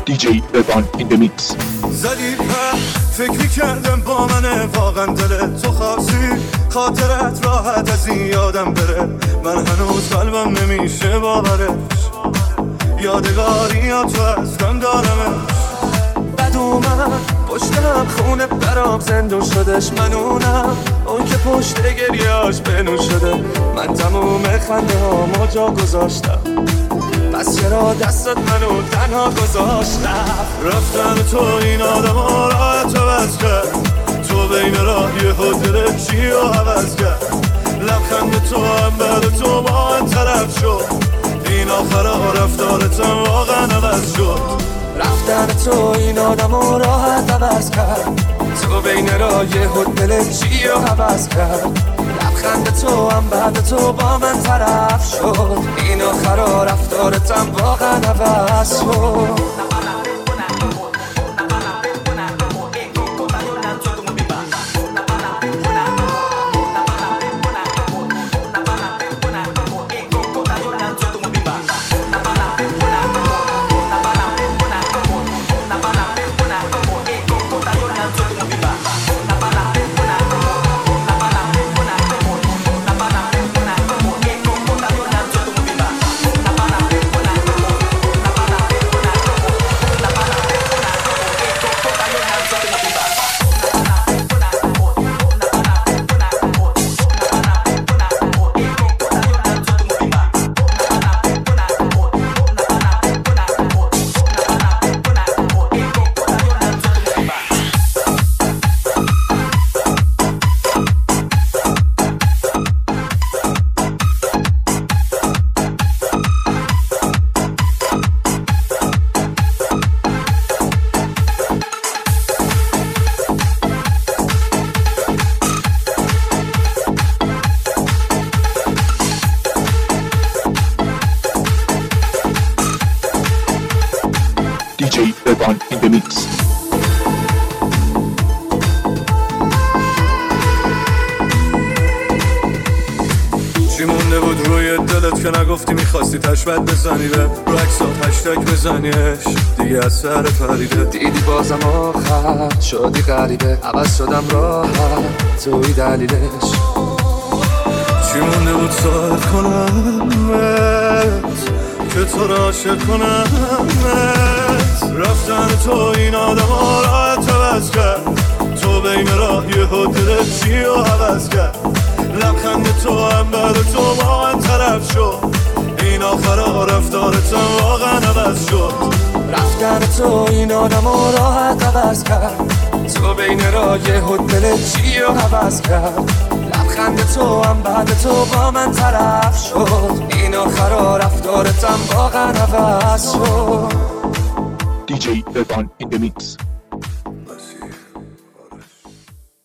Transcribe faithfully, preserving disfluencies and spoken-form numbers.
دی جی Urban in the mix. زدی په فکری کردم با منه واقعا دلت تو خاصی خاطرت راحت از این یادم بره من هنوز قلبم نمیشه باورش یادگاری یا تو هستم دارمش بد اومد پشتم خونه برام زندون شدش من اونم اون که پشت گریاش بنون شده من تموم خنده هامو جا گذاشتم پس چرا دستت منو تنها گذاشت رفتن تو این آدم ها راحت عوض کرد تو بین راه یه دل چی رو عوض کرد لبخند تو هم بعد تو با من طرف شد این آخر ها رفتارتم واقعا عوض شد رفتن تو این آدم ها راحت عوض کرد تو بین راه یه دل چی رو عوض کرد لبخند تو هم بعد تو با من طرف شد این آخرا رفتارتم واقعا عوض شد دی جی Urban in the mix. چی مونده بود روی دلت که نگفتی میخواستی تشبت بزنی به رو عکسات هشتگ بزنیش دیگه از سر پریده دیدی بازم آخر شدی غریبه عوض شدم راحت توی دلیلش چی مونده بود ساعت کنمت که تو را عاشق کنمت رفتن تو این آدم ها راحت عوض کرد تو بین راه یه دل چی رو عوض کرد لبخند تو هم بعد تو با من طرف شد این آخرا رفتارتم واقعا عوض شد رفتن تو این آدم ها راحت عوض کرد تو بین راه یه دل چی رو عوض کرد لبخند تو هم بعد تو با من طرف شد این آخرا رفتارتم واقعا عوض شد دی جی Urban in the mix.